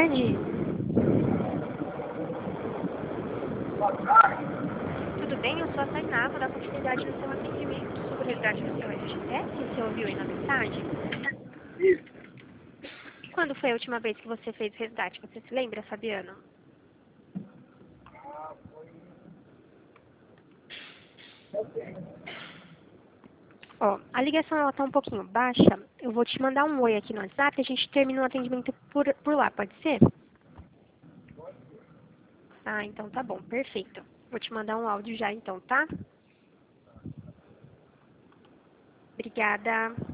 tarde. Tudo bem? Eu sou a Tainá, vou dar continuidade no seu atendimento sobre o resgate do seu FGTS. Você ouviu aí na mensagem? Isso. Quando foi a última vez que você fez resgate? Você se lembra, Fabiano? Ó, a ligação ela tá um pouquinho baixa. Eu vou te mandar um oi aqui no WhatsApp e a gente termina o atendimento por lá, pode ser? Ah, então tá bom, perfeito. Vou te mandar um áudio já então, tá? Obrigada.